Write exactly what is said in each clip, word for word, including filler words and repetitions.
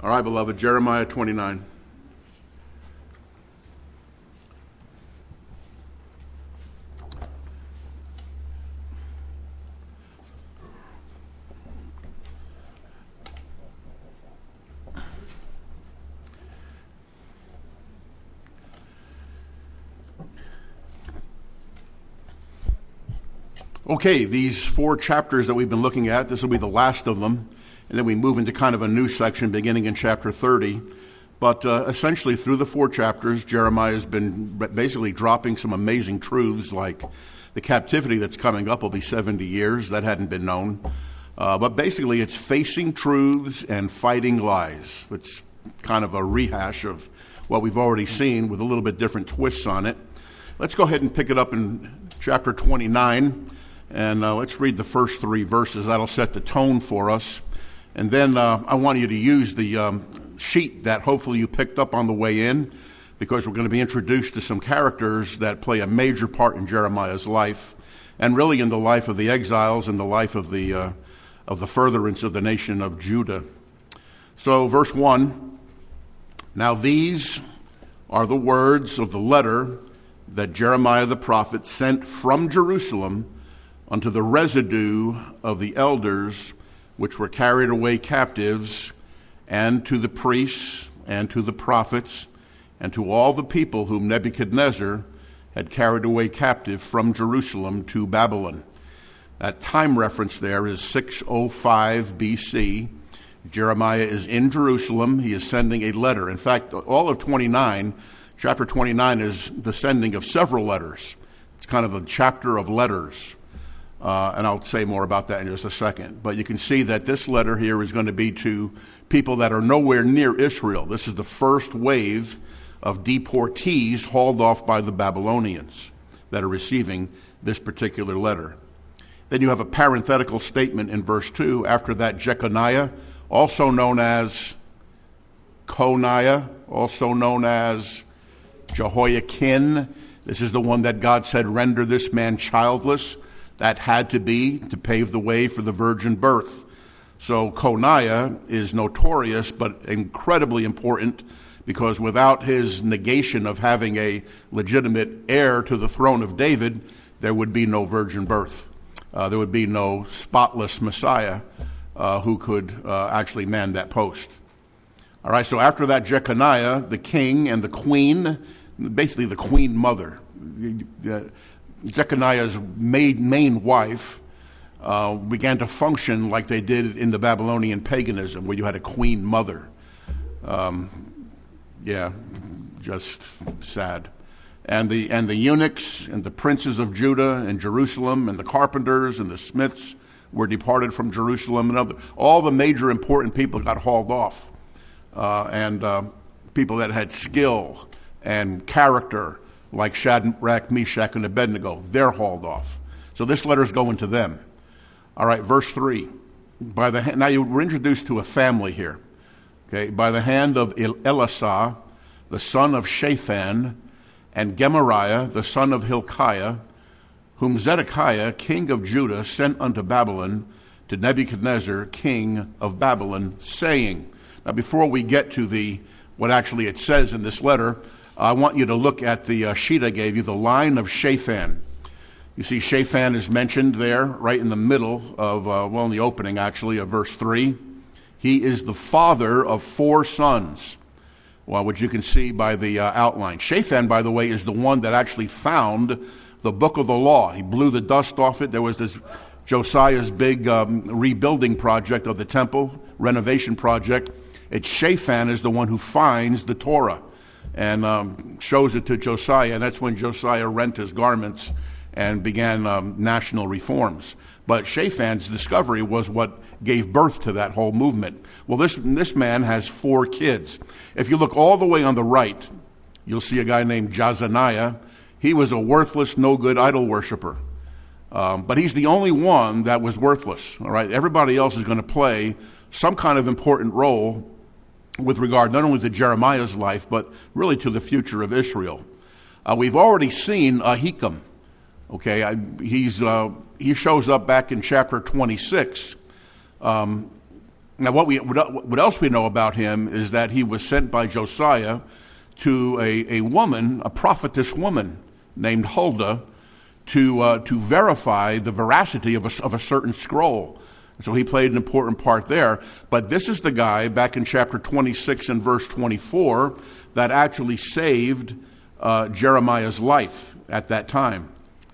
All right, beloved, Jeremiah twenty-nine. Okay, these four chapters that we've been looking at, this will be the last of them, and then we move into kind of a new section beginning in chapter thirty. But uh, essentially through the four chapters, Jeremiah has been basically dropping some amazing truths, like the captivity that's coming up will be seventy years. That hadn't been known. Uh, but basically it's facing truths and fighting lies. It's kind of a rehash of what we've already seen with a little bit different twists on it. Let's go ahead and pick it up in chapter twenty-nine. And uh, let's read the first three verses. That'll set the tone for us. And then uh, I want you to use the um, sheet that hopefully you picked up on the way in, because we're going to be introduced to some characters that play a major part in Jeremiah's life, and really in the life of the exiles and the life of the uh, of the furtherance of the nation of Judah. So verse one, now these are the words of the letter that Jeremiah the prophet sent from Jerusalem unto the residue of the elders which were carried away captives, and to the priests, and to the prophets, and to all the people whom Nebuchadnezzar had carried away captive from Jerusalem to Babylon. That time reference there is six oh five B C. Jeremiah is in Jerusalem. He is sending a letter. In fact, all of twenty-nine, chapter twenty-nine is the sending of several letters. It's kind of a chapter of letters. Uh, and I'll say more about that in just a second. But you can see that this letter here is going to be to people that are nowhere near Israel. This is the first wave of deportees hauled off by the Babylonians that are receiving this particular letter. Then you have a parenthetical statement in verse two. After that, Jeconiah, also known as Coniah, also known as Jehoiakim. This is the one that God said, render this man childless. That had to be to pave the way for the virgin birth. So Coniah is notorious but incredibly important, because without his negation of having a legitimate heir to the throne of David, there would be no virgin birth. Uh, there would be no spotless Messiah uh, who could uh, actually man that post. All right, so after that, Jeconiah, the king and the queen, basically the queen mother, uh, Jeconiah's main, main wife uh, began to function like they did in the Babylonian paganism, where you had a queen mother. Um, yeah, just sad. And the and the eunuchs and the princes of Judah and Jerusalem and the carpenters and the smiths were departed from Jerusalem, and other, all the major important people got hauled off, uh, and uh, people that had skill and character, like Shadrach, Meshach, and Abednego, they're hauled off. So this letter's going to them. All right, verse three. By the now you were introduced to a family here. Okay, by the hand of Elisah, the son of Shaphan, and Gemariah, the son of Hilkiah, whom Zedekiah, king of Judah, sent unto Babylon to Nebuchadnezzar, king of Babylon, saying. Now, before we get to the what actually it says in this letter, I want you to look at the uh, sheet I gave you, the line of Shaphan. You see Shaphan is mentioned there right in the middle of, uh, well, in the opening actually of verse three. He is the father of four sons, well, which you can see by the uh, outline. Shaphan, by the way, is the one that actually found the book of the law. He blew the dust off it. There was this Josiah's big um, rebuilding project of the temple, renovation project. It's Shaphan is the one who finds the Torah and um, shows it to Josiah, and that's when Josiah rent his garments and began um, national reforms. But Shaphan's discovery was what gave birth to that whole movement. Well, this this man has four kids. If you look all the way on the right, you'll see a guy named Jazaniah. He was a worthless, no-good idol worshiper. Um, but he's the only one that was worthless. All right, everybody else is going to play some kind of important role with regard not only to Jeremiah's life, but really to the future of Israel. Uh, we've already seen Ahikam. Okay, I, he's uh, he shows up back in chapter twenty-six. Um, Now, what we what else we know about him is that he was sent by Josiah to a, a woman, a prophetess woman named Huldah, to uh, to verify the veracity of a, of a certain scroll. So he played an important part there. But this is the guy back in chapter twenty-six and verse twenty-four that actually saved uh, Jeremiah's life at that time.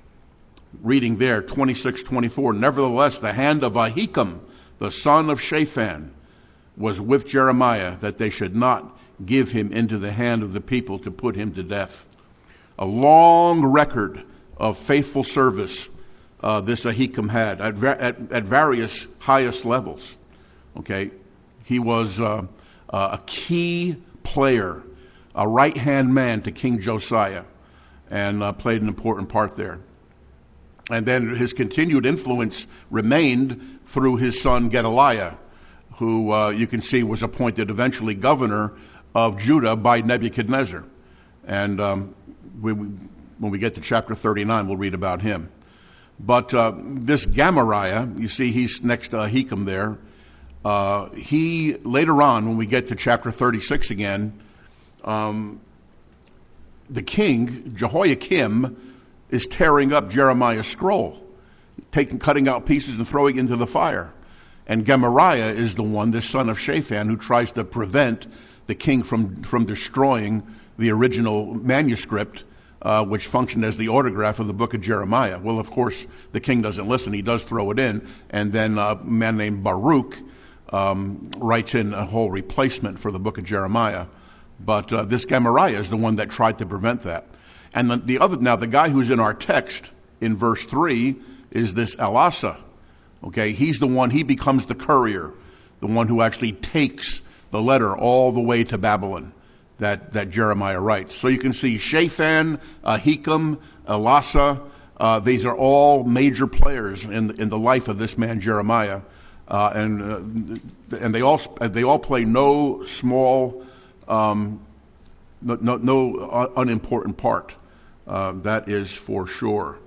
Reading there, twenty-six twenty-four. Nevertheless, the hand of Ahikam, the son of Shaphan, was with Jeremiah, that they should not give him into the hand of the people to put him to death. A long record of faithful service uh, this Ahikam had at, at, at various highest levels. Okay, he was uh, uh, a key player, a right-hand man to King Josiah, and uh, played an important part there. And then his continued influence remained through his son Gedaliah, who uh, you can see was appointed eventually governor of Judah by Nebuchadnezzar. And um, we, we, when we get to chapter thirty-nine, we'll read about him. But uh, this Gamariah, you see he's next to Ahikam there. Uh, he, later on, when we get to chapter thirty-six again, um, the king, Jehoiakim, is tearing up Jeremiah's scroll, taking, cutting out pieces and throwing it into the fire. And Gemariah is the one, the son of Shaphan, who tries to prevent the king from, from destroying the original manuscript, uh, which functioned as the autograph of the book of Jeremiah. Well, of course, the king doesn't listen. He does throw it in. And then a man named Baruch um, writes in a whole replacement for the book of Jeremiah. But uh, this Gemariah is the one that tried to prevent that. And the, the other, now the guy who's in our text in verse three is this Elasah. Okay, he's the one, he becomes the courier, the one who actually takes the letter all the way to Babylon that, that Jeremiah writes. So you can see Shaphan, Ahikam, Elasah, uh, these are all major players in, in the life of this man Jeremiah. Uh, and uh, and they all they all play no small, um, no, no, no unimportant part. Uh, that is for sure.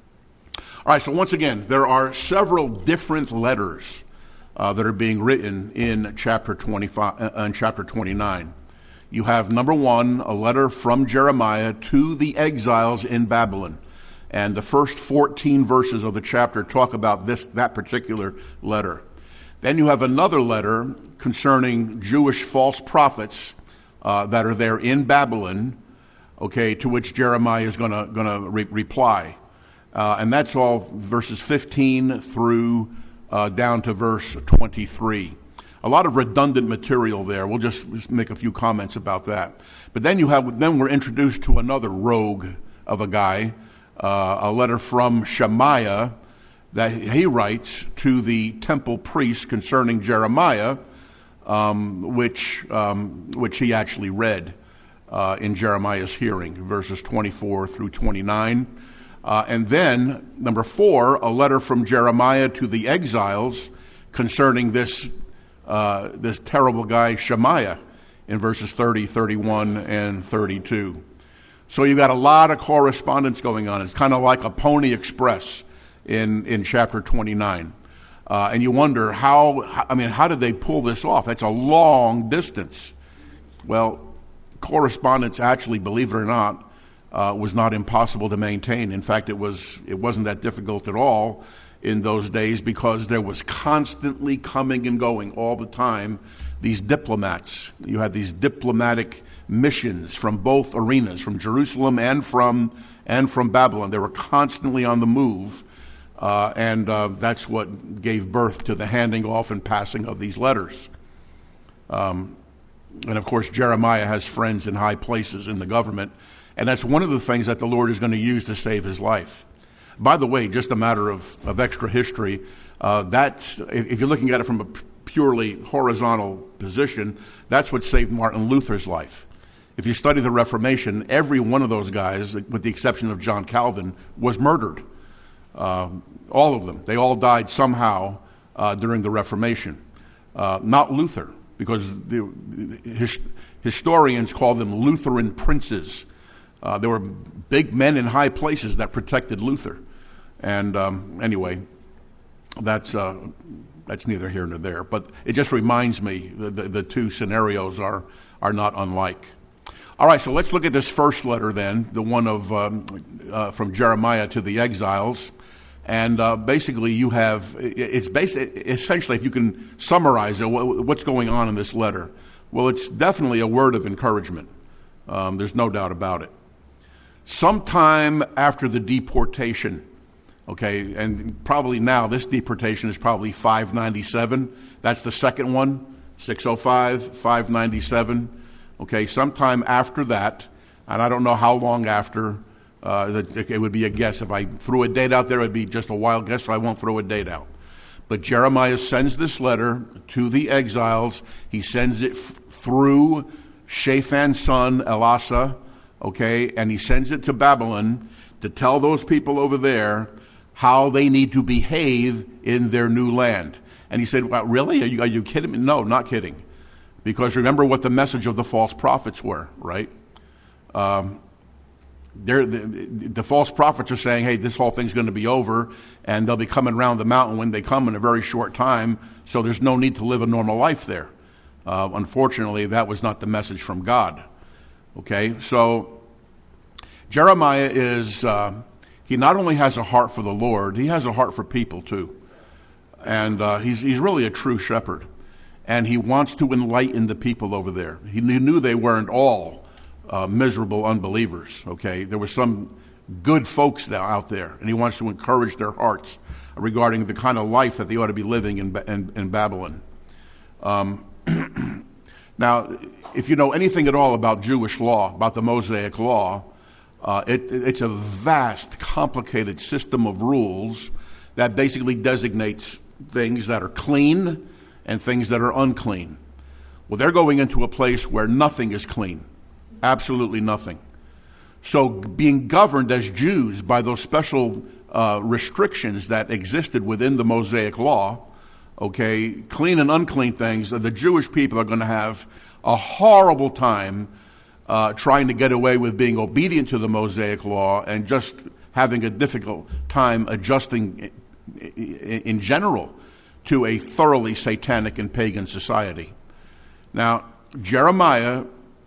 All right, so once again, there are several different letters uh, that are being written in chapter twenty-five uh, in chapter twenty-nine. You have, number one, a letter from Jeremiah to the exiles in Babylon. And the first fourteen verses of the chapter talk about this that particular letter. Then you have another letter concerning Jewish false prophets uh, that are there in Babylon, okay, to which Jeremiah is going to going to re- reply. Uh, and that's all verses fifteen through uh, down to verse twenty-three. A lot of redundant material there. We'll just, just make a few comments about that. But then you have then we're introduced to another rogue of a guy, uh, a letter from Shemaiah that he writes to the temple priests concerning Jeremiah, um, which um, which he actually read uh, in Jeremiah's hearing, verses twenty-four through twenty-nine. Uh, and then, number four, a letter from Jeremiah to the exiles concerning this uh, this terrible guy Shemaiah in verses thirty, thirty-one, and thirty-two. So you've got a lot of correspondence going on. It's kind of like a Pony Express in, in chapter twenty-nine. Uh, and you wonder how, I mean, how did they pull this off? That's a long distance. Well, correspondence actually, believe it or not, Uh, was not impossible to maintain. In fact, it was it wasn't that difficult at all in those days, because there was constantly coming and going all the time these diplomats. You had these diplomatic missions from both arenas, from Jerusalem and from and from Babylon. They were constantly on the move, uh, and uh, that's what gave birth to the handing off and passing of these letters. Um, and of course, Jeremiah has friends in high places in the government. And that's one of the things that the Lord is going to use to save his life. By the way, just a matter of, of extra history, uh, that's, if you're looking at it from a purely horizontal position, that's what saved Martin Luther's life. If you study the Reformation, every one of those guys, with the exception of John Calvin, was murdered. Uh, all of them. They all died somehow uh, during the Reformation. Uh, not Luther, because the, his, historians call them Lutheran princes. Uh, there were big men in high places that protected Luther. And um, anyway, that's uh, that's neither here nor there. But it just reminds me the, the, the two scenarios are, are not unlike. All right, so let's look at this first letter then, the one of um, uh, from Jeremiah to the exiles. And uh, basically you have, it's basically, essentially, if you can summarize it, what's going on in this letter? Well, it's definitely a word of encouragement. Um, there's no doubt about it. Sometime after the deportation, okay, and probably now this deportation is probably five ninety-seven. That's the second one, six oh five, five ninety-seven. Okay, sometime after that, and I don't know how long after, uh, it would be a guess. If I threw a date out there, it would be just a wild guess, so I won't throw a date out. But Jeremiah sends this letter to the exiles. He sends it f- through Shaphan's son, Elasah, okay, and he sends it to Babylon to tell those people over there how they need to behave in their new land. And he said, well, really? Are you, are you kidding me? No, not kidding. Because remember what the message of the false prophets were, right? Um, the, the false prophets are saying, hey, this whole thing's going to be over, and they'll be coming around the mountain when they come in a very short time, so there's no need to live a normal life there. Uh, unfortunately, that was not the message from God. Okay, so Jeremiah is, uh, he not only has a heart for the Lord, he has a heart for people too. And uh, he's, he's really a true shepherd. And he wants to enlighten the people over there. He knew they weren't all uh, miserable unbelievers, okay? There were some good folks out there, and he wants to encourage their hearts regarding the kind of life that they ought to be living in, in, in Babylon. Um, now, if you know anything at all about Jewish law, about the Mosaic law, uh, it, it's a vast, complicated system of rules that basically designates things that are clean and things that are unclean. Well, they're going into a place where nothing is clean, absolutely nothing. So being governed as Jews by those special uh, restrictions that existed within the Mosaic law, okay, clean and unclean things, the Jewish people are going to have a horrible time uh, trying to get away with being obedient to the Mosaic law and just having a difficult time adjusting in general to a thoroughly satanic and pagan society. Now, Jeremiah,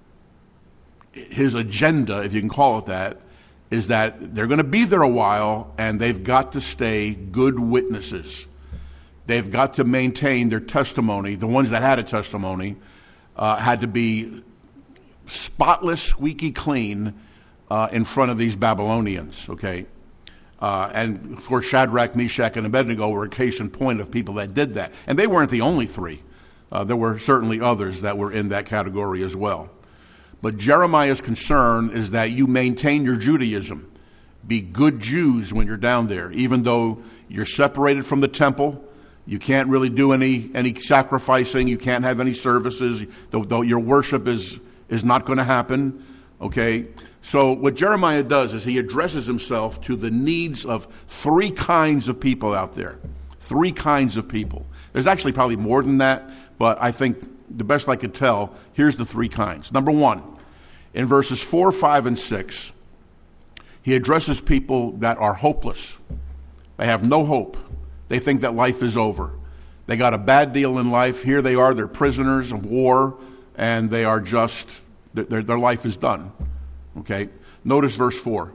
his agenda, if you can call it that, is that they're going to be there a while and they've got to stay good witnesses. They've got to maintain their testimony. The ones that had a testimony uh, had to be spotless, squeaky clean uh, in front of these Babylonians, okay? Uh, and of course, Shadrach, Meshach, and Abednego were a case in point of people that did that. And they weren't the only three. Uh, there were certainly others that were in that category as well. But Jeremiah's concern is that you maintain your Judaism. Be good Jews when you're down there. Even though you're separated from the temple, you can't really do any, any sacrificing, you can't have any services, though, though your worship is, is not going to happen, okay? So what Jeremiah does is he addresses himself to the needs of three kinds of people out there. Three kinds of people. There's actually probably more than that, but I think the best I could tell, here's the three kinds. Number one, in verses four, five, and six, he addresses people that are hopeless. They have no hope. They think that life is over. They got a bad deal in life. Here they are, they're prisoners of war, and they are just, their, their life is done. Okay, notice verse four.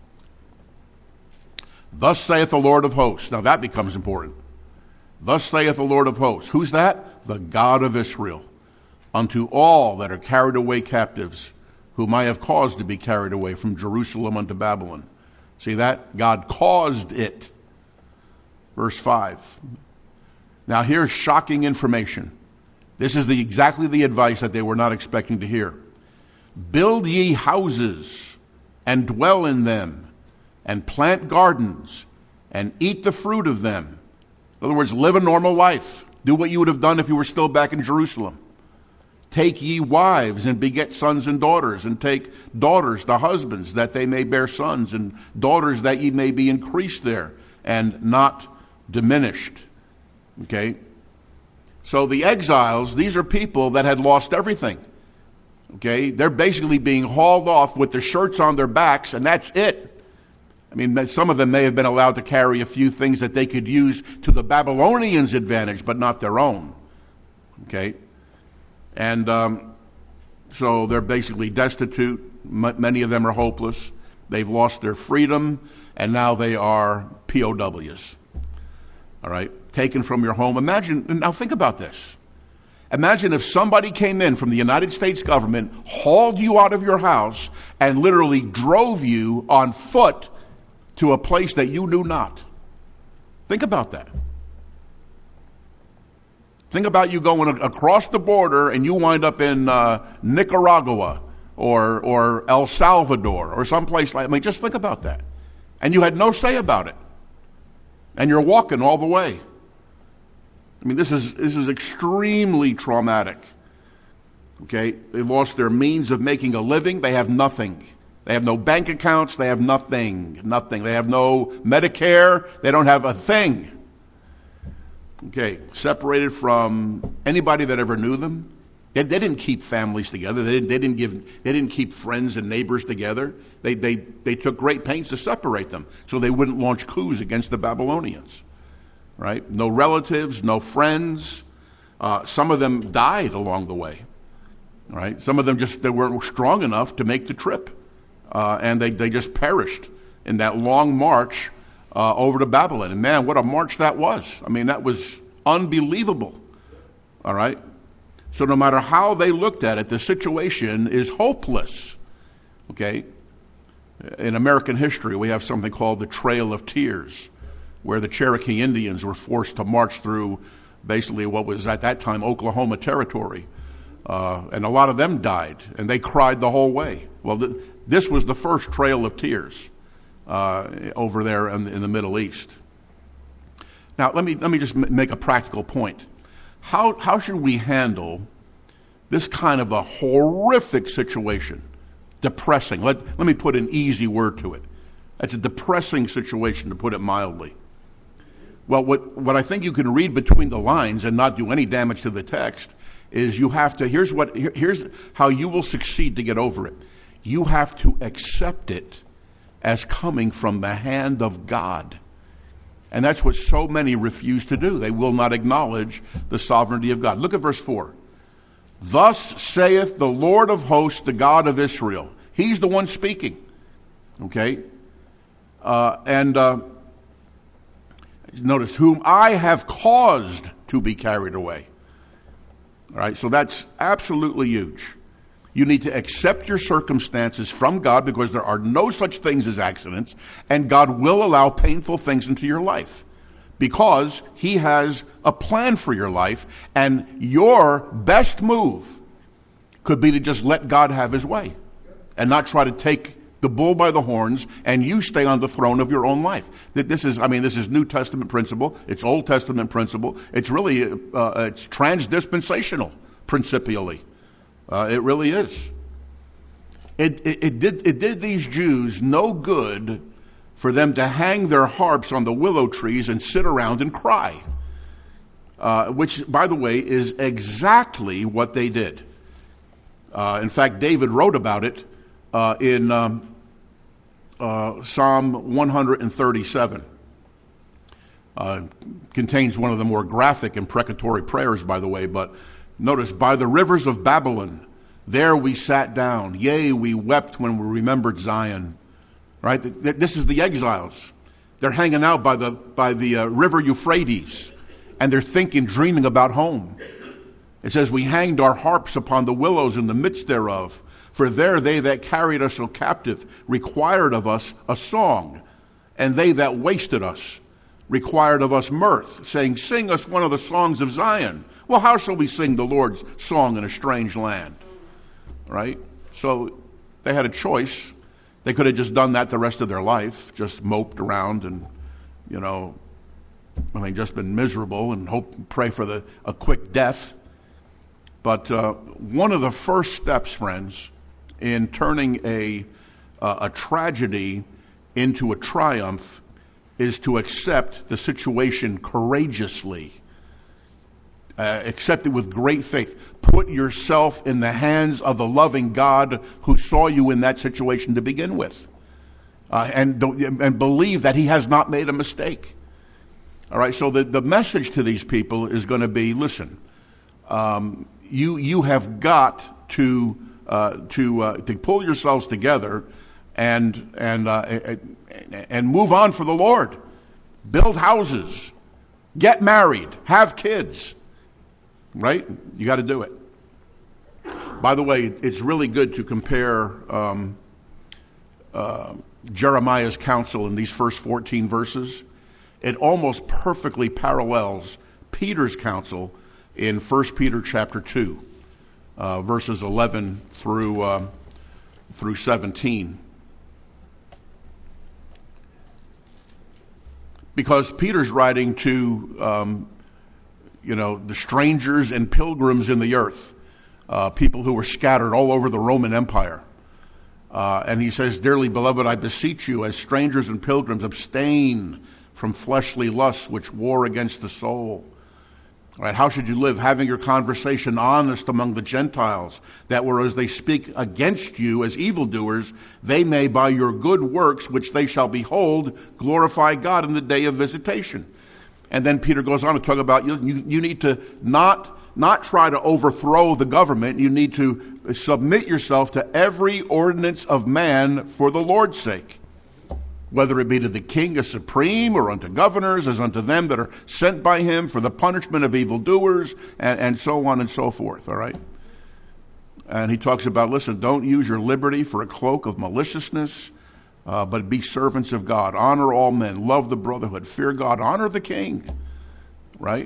Thus saith the Lord of hosts. Now that becomes important. Thus saith the Lord of hosts. Who's that? The God of Israel. Unto all that are carried away captives, whom I have caused to be carried away from Jerusalem unto Babylon. See that? God caused it. Verse five. Now here's shocking information. This is the exactly the advice that they were not expecting to hear. Build ye houses, and dwell in them, and plant gardens, and eat the fruit of them. In other words, live a normal life. Do what you would have done if you were still back in Jerusalem. Take ye wives, and beget sons and daughters, and take daughters to husbands, that they may bear sons, and daughters that ye may be increased there, and not diminished. Okay? So the exiles, these are people that had lost everything. Okay, they're basically being hauled off with their shirts on their backs, and that's it. I mean, some of them may have been allowed to carry a few things that they could use to the Babylonians' advantage, but not their own. Okay? And um, so they're basically destitute. M- many of them are hopeless. They've lost their freedom, and now they are P O Ws. All right? Taken from your home. Imagine, now think about this. Imagine if somebody came in from the United States government, hauled you out of your house, and literally drove you on foot to a place that you knew not. Think about that. Think about you going across the border and you wind up in uh, Nicaragua or or El Salvador or someplace like. I mean, just think about that. And you had no say about it. And you're walking all the way. I mean, this is this is extremely traumatic. Okay, they've lost their means of making a living. They have nothing. They have no bank accounts. They have nothing. Nothing. They have no Medicare. They don't have a thing. Okay, separated from anybody that ever knew them. They, they didn't keep families together. They didn't. They didn't give. They didn't keep friends and neighbors together. They they they took great pains to separate them so they wouldn't launch coups against the Babylonians. Right? No relatives, no friends. Uh, some of them died along the way. Right? Some of them just they weren't strong enough to make the trip, uh, and they they just perished in that long march uh, over to Babylon. And man, what a march that was! I mean, that was unbelievable. All right. So no matter how they looked at it, the situation is hopeless. Okay. In American history, we have something called the Trail of Tears, where the Cherokee Indians were forced to march through basically what was at that time Oklahoma territory. Uh, and a lot of them died, and they cried the whole way. Well, th- this was the first Trail of Tears uh, over there in, in the Middle East. Now, let me let me just m- make a practical point. How how should we handle this kind of a horrific situation? Depressing. Let, let me put an easy word to it. It's a depressing situation, to put it mildly. Well, what, what I think you can read between the lines and not do any damage to the text is you have to, here's what, here, here's how you will succeed to get over it. You have to accept it as coming from the hand of God. And that's what so many refuse to do. They will not acknowledge the sovereignty of God. Look at verse four. Thus saith the Lord of hosts, the God of Israel. He's the one speaking. Okay? Uh, and uh, notice, whom I have caused to be carried away. All right, so that's absolutely huge. You need to accept your circumstances from God because there are no such things as accidents, and God will allow painful things into your life because He has a plan for your life, and your best move could be to just let God have His way and not try to take the bull by the horns, and you stay on the throne of your own life. This is, I mean, this is New Testament principle. It's Old Testament principle. It's really, uh, it's transdispensational principially. Uh, it really is. It, it, it did, it did these Jews no good for them to hang their harps on the willow trees and sit around and cry, uh, which, by the way, is exactly what they did. Uh, in fact, David wrote about it uh, in um, uh, Psalm one thirty-seven. Uh, contains one of the more graphic imprecatory prayers, by the way, but notice, by the rivers of Babylon, there we sat down. Yea, we wept when we remembered Zion. Right? This is the exiles. They're hanging out by the by the uh, river Euphrates, and they're thinking, dreaming about home. It says, we hanged our harps upon the willows in the midst thereof, for there they that carried us so captive required of us a song, and they that wasted us required of us mirth, saying, sing us one of the songs of Zion. Well, how shall we sing the Lord's song in a strange land? Right? So they had a choice. They could have just done that the rest of their life, just moped around and, you know, I mean, just been miserable and hope, pray for the a quick death. But uh, one of the first steps, friends, in turning a uh, a tragedy into a triumph is to accept the situation courageously. Uh, accept it with great faith. Put yourself in the hands of the loving God who saw you in that situation to begin with. uh, and, and believe that he has not made a mistake. All right, so the, the message to these people is going to be, listen, um, you you have got to uh, to uh, to pull yourselves together and and uh, and, and move on for the Lord. Build houses, get married, have kids. Right? You got to do it. By the way, it's really good to compare um, uh, Jeremiah's counsel in these first fourteen verses. It almost perfectly parallels Peter's counsel in First Peter chapter two, uh, verses eleven through uh, through seventeen. Because Peter's writing to um, you know the strangers and pilgrims in the earth, uh, people who were scattered all over the Roman Empire. Uh, and he says, "Dearly beloved, I beseech you, as strangers and pilgrims, abstain from fleshly lusts which war against the soul." All right, how should you live? Having your conversation honest among the Gentiles, that whereas they speak against you as evildoers, they may by your good works, which they shall behold, glorify God in the day of visitation. And then Peter goes on to talk about you, you, you need to not, not try to overthrow the government. You need to submit yourself to every ordinance of man for the Lord's sake, whether it be to the king as supreme or unto governors as unto them that are sent by him for the punishment of evildoers, and, and so on and so forth, all right? And he talks about, listen, don't use your liberty for a cloak of maliciousness, uh, but be servants of God. Honor all men, love the brotherhood, fear God, honor the king, right?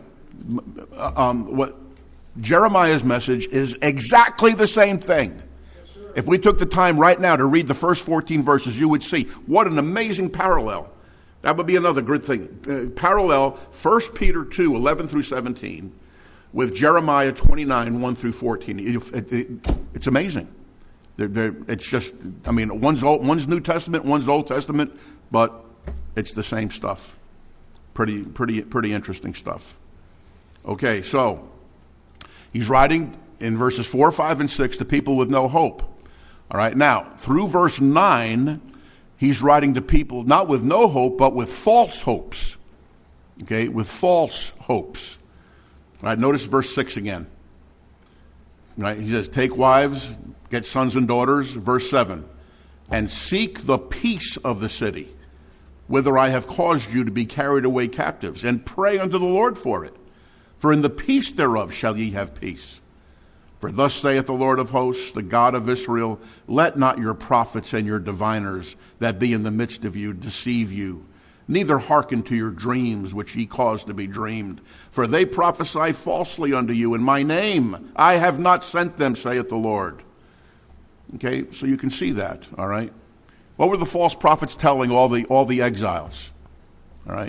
Um, what Jeremiah's message is exactly the same thing. If we took the time right now to read the first fourteen verses, you would see what an amazing parallel. That would be another good thing. Uh, parallel First Peter two, eleven through seventeen with Jeremiah twenty-nine, one through fourteen. It, it, it, it's amazing. They're, they're, it's just, I mean, one's, old, one's New Testament, one's Old Testament, but it's the same stuff. Pretty, pretty, pretty interesting stuff. Okay, so he's writing in verses four, five, and six to people with no hope. All right, now, through verse nine, he's writing to people not with no hope, but with false hopes. Okay, with false hopes. All right, notice verse six again. All right, he says, take wives, get sons and daughters. Verse seven, and seek the peace of the city, whither I have caused you to be carried away captives, and pray unto the Lord for it. For in the peace thereof shall ye have peace. For thus saith the Lord of hosts, the God of Israel, let not your prophets and your diviners that be in the midst of you deceive you, neither hearken to your dreams which ye cause to be dreamed. For they prophesy falsely unto you in my name. I have not sent them, saith the Lord. Okay, so you can see that, all right? What were the false prophets telling all the all the exiles? All right?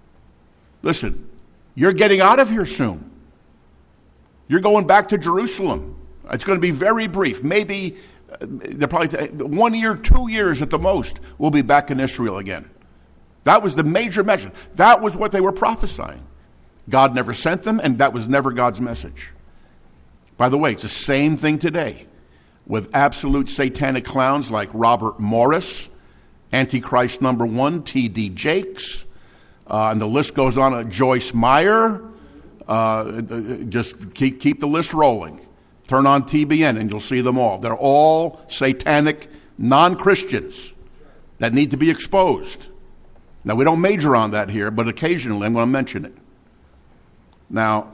Listen, you're getting out of here soon. You're going back to Jerusalem. It's going to be very brief. Maybe uh, they're probably t- one year, two years at the most, we'll be back in Israel again. That was the major message. That was what they were prophesying. God never sent them, and that was never God's message. By the way, it's the same thing today with absolute satanic clowns like Robert Morris, Antichrist number one, T D Jakes, uh, and the list goes on. Uh, Joyce Meyer. Uh, just keep keep the list rolling. Turn on T B N and you'll see them all. They're all satanic non-Christians that need to be exposed. Now, we don't major on that here, but occasionally I'm going to mention it. Now,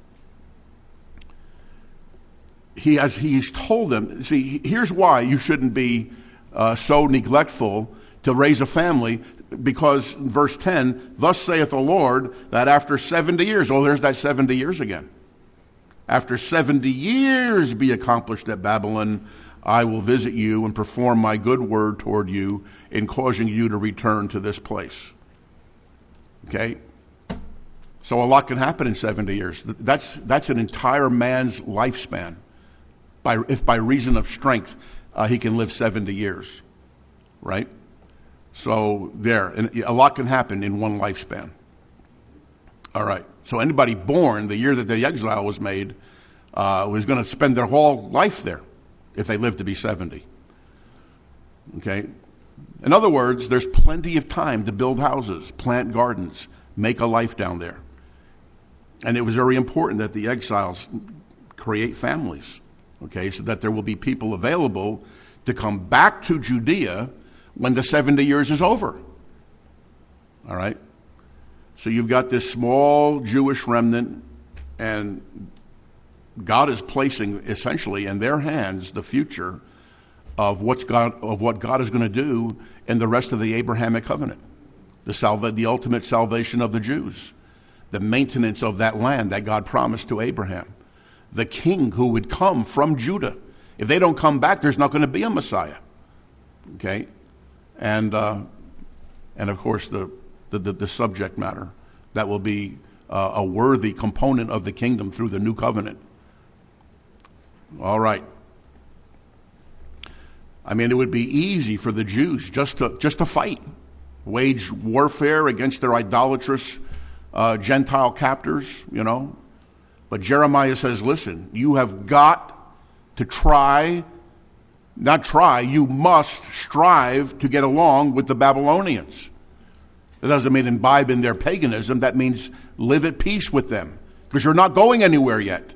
he has he's told them, see, here's why you shouldn't be uh, so neglectful to raise a family. Because verse ten, thus saith the Lord, that after seventy years, oh, there's that seventy years again. After seventy years be accomplished at Babylon, I will visit you and perform my good word toward you in causing you to return to this place. Okay? So a lot can happen in seventy years. That's, that's an entire man's lifespan. By, if by reason of strength, uh, he can live seventy years. Right? So there, and a lot can happen in one lifespan. All right. So anybody born the year that the exile was made uh, was going to spend their whole life there if they lived to be seventy. Okay. In other words, there's plenty of time to build houses, plant gardens, make a life down there. And it was very important that the exiles create families, okay, so that there will be people available to come back to Judea when the seventy years is over. All right? So you've got this small Jewish remnant, and God is placing essentially in their hands the future of what's God, of what God is going to do in the rest of the Abrahamic covenant, the salva, the ultimate salvation of the Jews, the maintenance of that land that God promised to Abraham, the king who would come from Judah. If they don't come back, there's not going to be a Messiah. Okay, and uh, and of course the the, the the subject matter that will be uh, a worthy component of the kingdom through the new covenant. All right. I mean, it would be easy for the Jews just to just to fight, wage warfare against their idolatrous uh, Gentile captors, you know. But Jeremiah says, listen, you have got to try, not try, you must strive to get along with the Babylonians. That doesn't mean imbibe in their paganism. That means live at peace with them, because you're not going anywhere yet.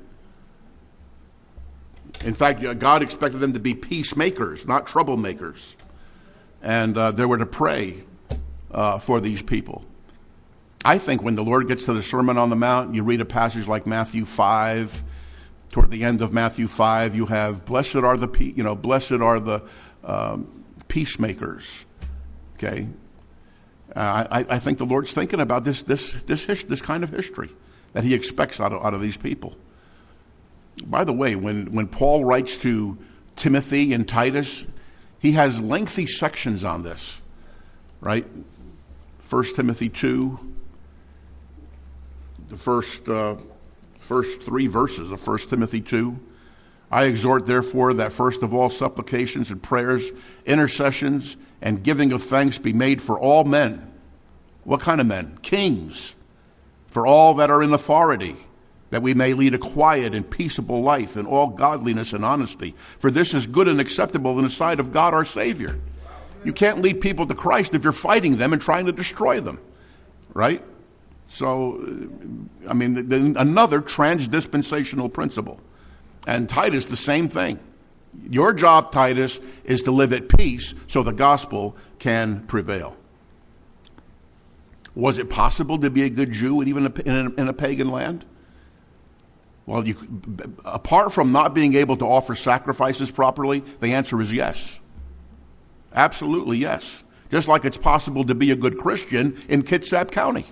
In fact, God expected them to be peacemakers, not troublemakers. And uh, they were to pray uh, for these people. I think when the Lord gets to the Sermon on the Mount, you read a passage like Matthew five. Toward the end of Matthew five, you have, blessed are the, pe- you know, blessed are the um, peacemakers. Okay? Uh, I, I think the Lord's thinking about this this this his, this kind of history that he expects out of, out of these people. By the way, when, when Paul writes to Timothy and Titus, he has lengthy sections on this, right? First Timothy two, the first uh, first three verses of First Timothy two. I exhort, therefore, that first of all supplications and prayers, intercessions, and giving of thanks be made for all men. What kind of men? Kings. For all that are in authority, that we may lead a quiet and peaceable life in all godliness and honesty. For this is good and acceptable in the sight of God our Savior. You can't lead people to Christ if you're fighting them and trying to destroy them, right? So, I mean, another transdispensational principle. And Titus, the same thing. Your job, Titus, is to live at peace so the gospel can prevail. Was it possible to be a good Jew even in a, in a pagan land? Well, you, apart from not being able to offer sacrifices properly, the answer is yes. Absolutely yes. Just like it's possible to be a good Christian in Kitsap County.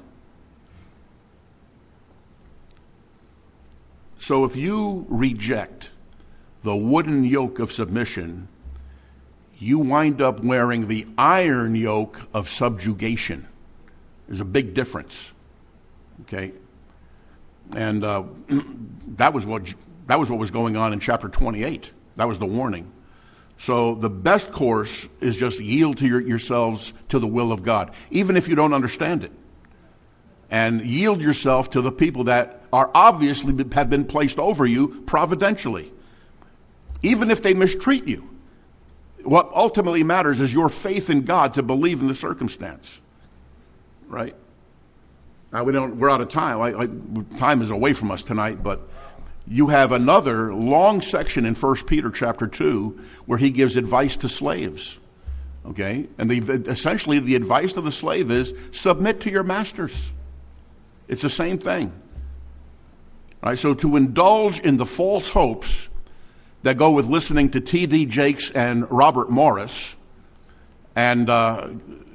So if you reject the wooden yoke of submission, you wind up wearing the iron yoke of subjugation. There's a big difference. Okay? And uh, that was what that was what was going on in chapter twenty-eight. That was the warning. So the best course is just yield to your, yourselves to the will of God, even if you don't understand it. And yield yourself to the people that are obviously have been placed over you providentially. Even if they mistreat you, what ultimately matters is your faith in God to believe in the circumstance. Right? Now, we don't, we're out of time. I, I, time is away from us tonight, but you have another long section in First Peter chapter two where he gives advice to slaves. Okay? And the, essentially the advice to the slave is submit to your masters. It's the same thing. All right? So to indulge in the false hopes that go with listening to T D Jakes and Robert Morris and uh,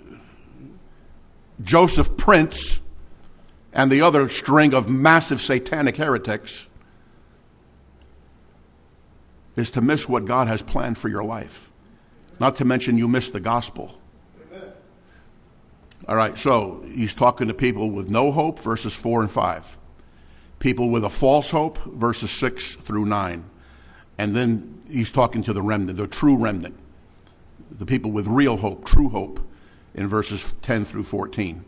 Joseph Prince and the other string of massive satanic heretics is to miss what God has planned for your life. Not to mention you miss the gospel. Amen. All right, so he's talking to people with no hope, verses four and five. People with a false hope, verses six through nine. And then he's talking to the remnant, the true remnant. The people with real hope, true hope, in verses ten through fourteen.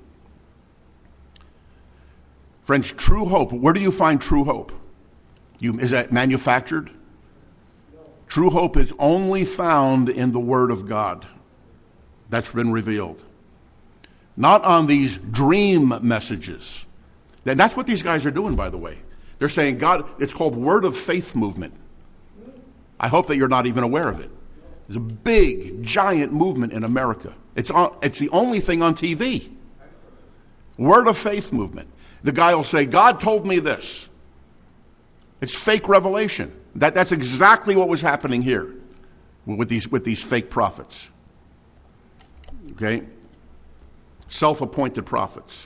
Friends, true hope, where do you find true hope? You, is that manufactured? No. True hope is only found in the Word of God. that's been revealed. Not on these dream messages. And that's what these guys are doing, by the way. They're saying, God, it's called Word of Faith movement. I hope that you're not even aware of it. There's a big, giant movement in America. It's on, it's the only thing on T V. Word of Faith movement. The guy will say, God told me this. It's fake revelation. That, that's exactly what was happening here with these, with these fake prophets. Okay? Self-appointed prophets.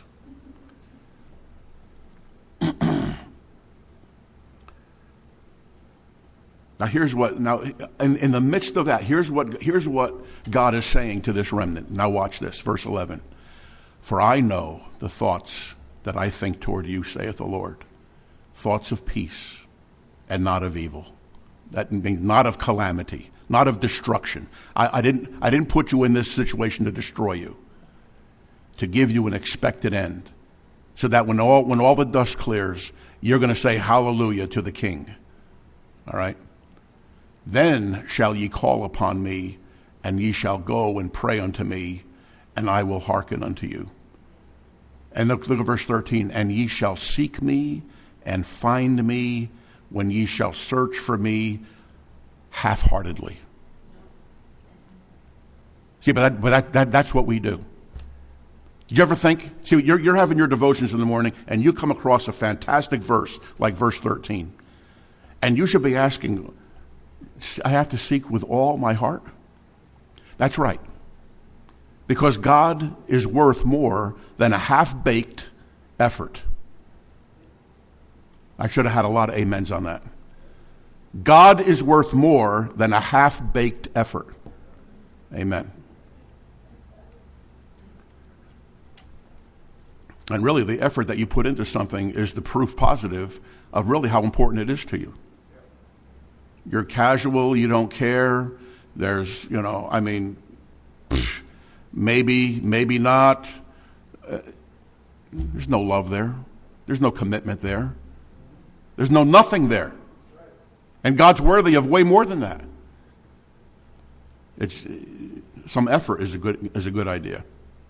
Now here's what, now in, in the midst of that, here's what, here's what God is saying to this remnant. Now watch this, verse eleven. For I know the thoughts that I think toward you, saith the Lord. Thoughts of peace and not of evil. That means not of calamity, not of destruction. I, I didn't, I didn't put you in this situation to destroy you, to give you an expected end, so that when all, when all the dust clears, you're going to say hallelujah to the King. All right? Then shall ye call upon me, and ye shall go and pray unto me, and I will hearken unto you. And look, look at verse thirteen. And ye shall seek me and find me when ye shall search for me half-heartedly. See, but, that, but that, that, that's what we do. Did you ever think, see, you're, you're having your devotions in the morning, and you come across a fantastic verse like verse thirteen. And you should be asking, I have to seek with all my heart? That's right. Because God is worth more than a half-baked effort. I should have had a lot of amens on that. God is worth more than a half-baked effort. Amen. And really, the effort that you put into something is the proof positive of really how important it is to you. You're casual, you don't care. There's, you know, I mean, maybe, maybe not. Uh, there's no love there. There's no commitment there. There's no nothing there. And God's worthy of way more than that. It's some effort is a good is a good idea.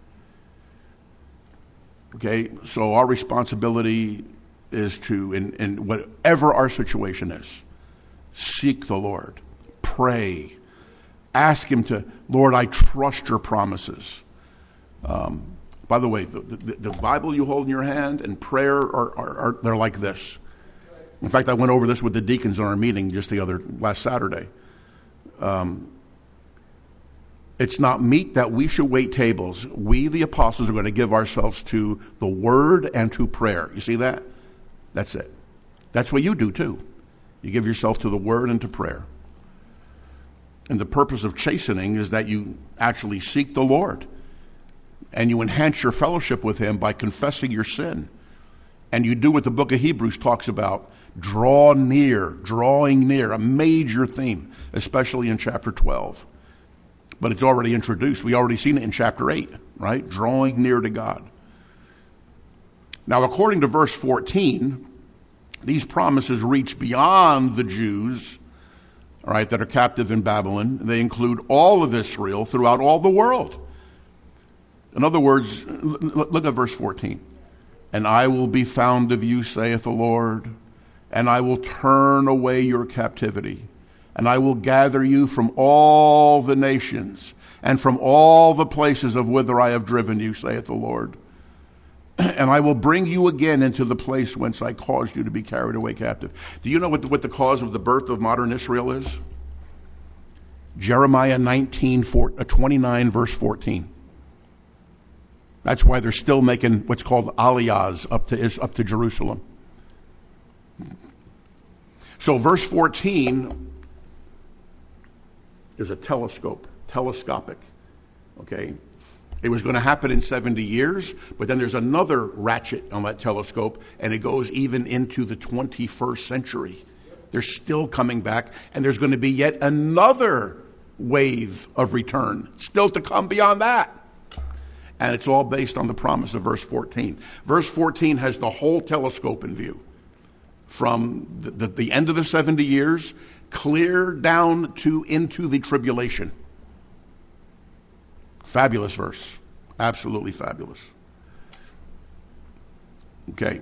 Okay, so our responsibility is to, in, in whatever our situation is, seek the Lord, pray, ask Him to, Lord, I trust your promises. Um, by the way, the, the, the Bible you hold in your hand and prayer are, are, are they're like this. In fact, I went over this with the deacons on our meeting just the other last Saturday. Um, it's not meet that we should wait tables. We, the apostles, are going to give ourselves to the word and to prayer. You see that? That's it. That's what you do too. You give yourself to the word and to prayer. And the purpose of chastening is that you actually seek the Lord. And you enhance your fellowship with Him by confessing your sin. And you do what the book of Hebrews talks about. Draw near, drawing near, a major theme, especially in chapter twelve. But it's already introduced. We already seen it in chapter eight, right? Drawing near to God. Now, according to verse fourteen, these promises reach beyond the Jews, all right, that are captive in Babylon. They include all of Israel throughout all the world. In other words, look at verse fourteen. And I will be found of you, saith the Lord, and I will turn away your captivity, and I will gather you from all the nations, and from all the places of whither I have driven you, saith the Lord. And I will bring you again into the place whence I caused you to be carried away captive. Do you know what the, what the cause of the birth of modern Israel is? Jeremiah nineteen, twenty-nine, verse fourteen. That's why they're still making what's called aliyahs up to, up to Jerusalem. So verse fourteen is a telescope, telescopic, okay? It was going to happen in seventy years, but then there's another ratchet on that telescope, and it goes even into the twenty-first century. They're still coming back, and there's going to be yet another wave of return, still to come beyond that. And it's all based on the promise of verse fourteen. Verse fourteen has the whole telescope in view. From the, the, the end of the seventy years, clear down to into the tribulation. Fabulous verse. Absolutely fabulous. Okay.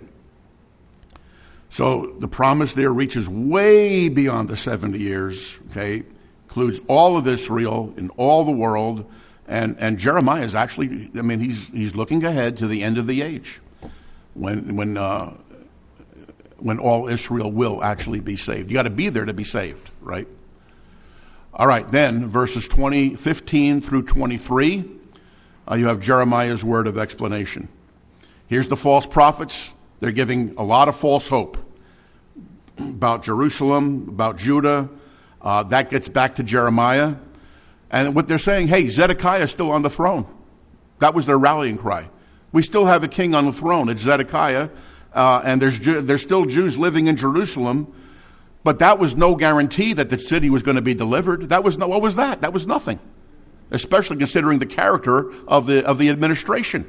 So the promise there reaches way beyond the seventy years, okay? Includes all of Israel in all the world. And, and Jeremiah is actually, I mean, he's he's looking ahead to the end of the age when when uh, when all Israel will actually be saved. You got to be there to be saved, right? All right, then verses twenty, fifteen through twenty-three, uh, you have Jeremiah's word of explanation. Here's the false prophets. They're giving a lot of false hope about Jerusalem, about Judah. Uh, that gets back to Jeremiah. And what they're saying, hey, Zedekiah is still on the throne. That was their rallying cry. We still have a king on the throne. It's Zedekiah. Uh, and there's there's still Jews living in Jerusalem. But that was no guarantee that the city was going to be delivered. That was no, what was that? That was nothing. Especially considering the character of the of the administration.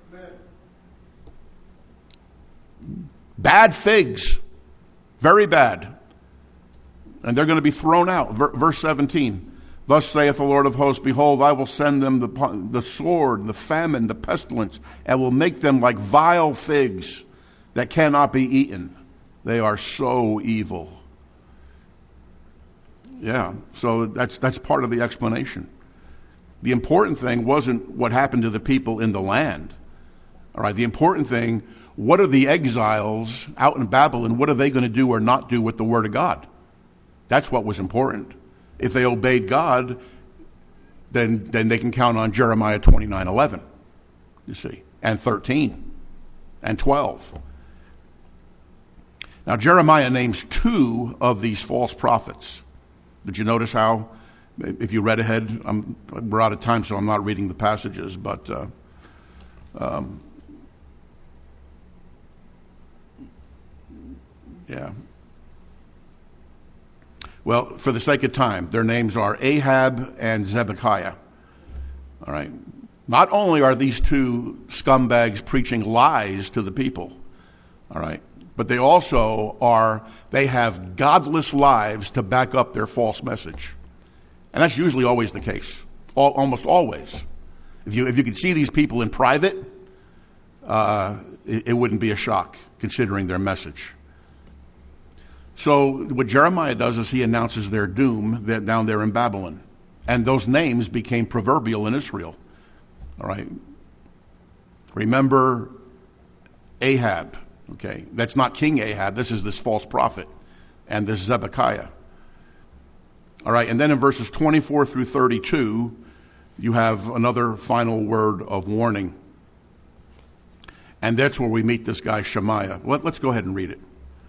Bad figs. Very bad. And they're going to be thrown out. Verse seventeen. Thus saith the Lord of hosts, behold, I will send them the, the sword, the famine, the pestilence, and will make them like vile figs that cannot be eaten. They are so evil. Yeah, so that's that's part of the explanation. The important thing wasn't what happened to the people in the land. All right, the important thing, what are the exiles out in Babylon, what are they going to do or not do with the word of God? That's what was important. If they obeyed God, then then they can count on Jeremiah twenty-nine eleven, you see, and thirteen, and twelve. Now, Jeremiah names two of these false prophets. Did you notice how, if you read ahead, I'm, we're out of time, so I'm not reading the passages, but uh, um, yeah. Well, for the sake of time, their names are Ahab and Zedekiah. All right. Not only are these two scumbags preaching lies to the people, all right, but they also are, they have godless lives to back up their false message. And that's usually always the case, All, almost always. If you if you could see these people in private, uh, it, it wouldn't be a shock considering their message. So what Jeremiah does is he announces their doom down there in Babylon. And those names became proverbial in Israel. All right. Remember Ahab. Okay. That's not King Ahab. This is this false prophet. And this Zedekiah. All right. And then in verses twenty-four through thirty-two, you have another final word of warning. And that's where we meet this guy Shemaiah. Let, let's go ahead and read it.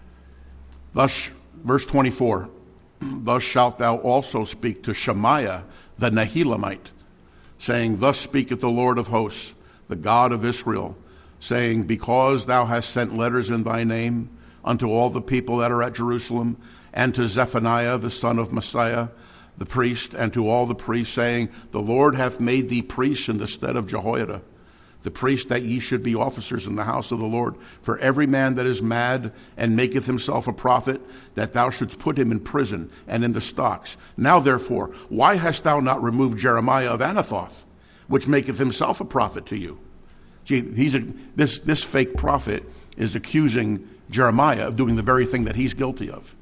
Thus, verse twenty-four, thus shalt thou also speak to Shemaiah the Nehelamite, saying, thus speaketh the Lord of hosts, the God of Israel, saying, because thou hast sent letters in thy name unto all the people that are at Jerusalem, and to Zephaniah the son of Messiah, the priest, and to all the priests, saying, the Lord hath made thee priests in the stead of Jehoiada, the priest, that ye should be officers in the house of the Lord. For every man that is mad and maketh himself a prophet, that thou shouldst put him in prison and in the stocks. Now therefore, why hast thou not removed Jeremiah of Anathoth, which maketh himself a prophet to you? See, he's a, this, this fake prophet is accusing Jeremiah of doing the very thing that he's guilty of.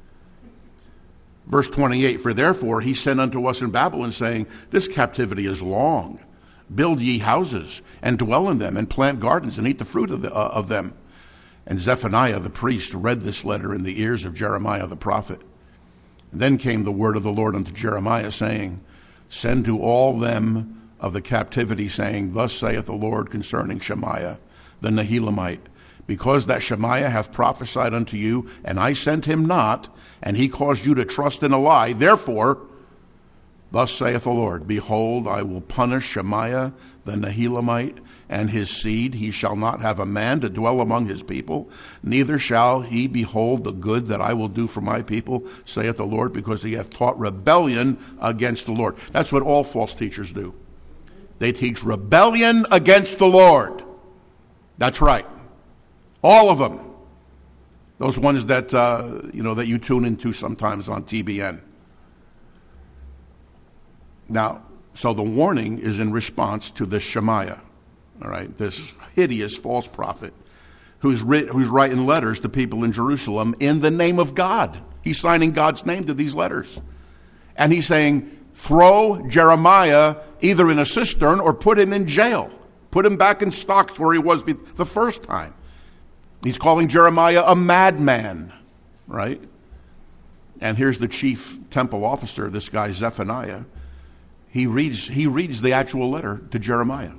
Verse twenty-eight, for therefore he sent unto us in Babylon, saying, this captivity is long. Build ye houses, and dwell in them, and plant gardens, and eat the fruit of, the, uh, of them. And Zephaniah the priest read this letter in the ears of Jeremiah the prophet. And then came the word of the Lord unto Jeremiah, saying, send to all them of the captivity, saying, thus saith the Lord concerning Shemaiah the Nehelamite, because that Shemaiah hath prophesied unto you, and I sent him not, and he caused you to trust in a lie, therefore, thus saith the Lord, behold, I will punish Shemaiah the Nehelamite and his seed. He shall not have a man to dwell among his people, neither shall he behold the good that I will do for my people, saith the Lord, because he hath taught rebellion against the Lord. That's what all false teachers do. They teach rebellion against the Lord. That's right. All of them. Those ones that, uh, you know, that you tune into sometimes on T B N. Now, So the warning is in response to this Shemaiah, all right, this hideous false prophet who's, writ, who's writing letters to people in Jerusalem in the name of God. He's signing God's name to these letters. And he's saying, throw Jeremiah either in a cistern or put him in jail. Put him back in stocks where he was the first time. He's calling Jeremiah a madman, right? And here's the chief temple officer, this guy Zephaniah. He reads, he reads the actual letter to Jeremiah.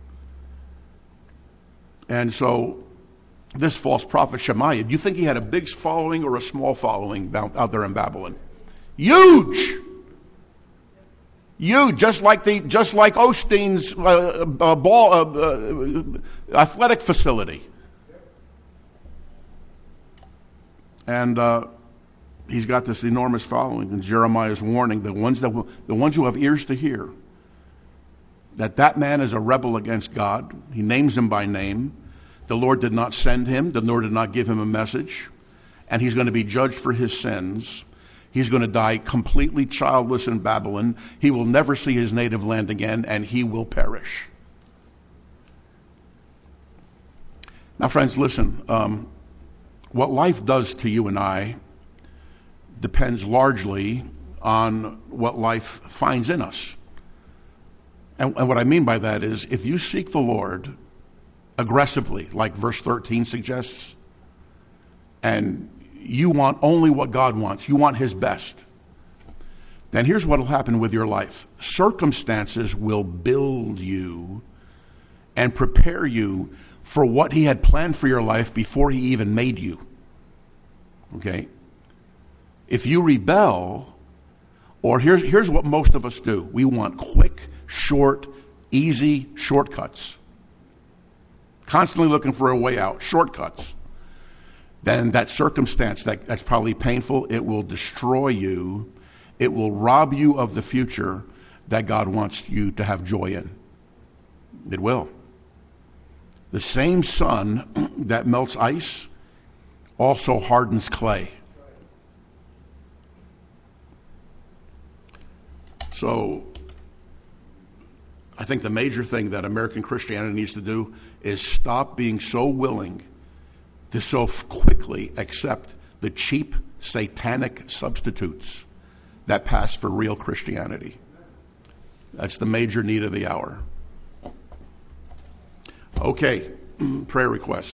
And so this false prophet Shemaiah, do you think he had a big following or a small following out there in Babylon? Huge! Huge, just like the just like Osteen's uh, uh, ball uh, uh, athletic facility. And uh, he's got this enormous following. And Jeremiah's warning the ones that will, the ones who have ears to hear that that man is a rebel against God. He names him by name. The Lord did not send him. The Lord did not give him a message. And he's going to be judged for his sins. He's going to die completely childless in Babylon. He will never see his native land again, and he will perish. Now, friends, listen. Um, what life does to you and I depends largely on what life finds in us. And, and what I mean by that is, if you seek the Lord aggressively, like verse thirteen suggests, and you want only what God wants, you want his best, then here's what will happen with your life. Circumstances will build you and prepare you for what he had planned for your life before he even made you. Okay? If you rebel, or here's, here's what most of us do. We want quick, short, easy shortcuts. Constantly looking for a way out, shortcuts. Then that circumstance that, that's probably painful, it will destroy you. It will rob you of the future that God wants you to have joy in. It will. The same sun that melts ice also hardens clay. So I think the major thing that American Christianity needs to do is stop being so willing to so quickly accept the cheap satanic substitutes that pass for real Christianity. That's the major need of the hour. Okay, prayer request.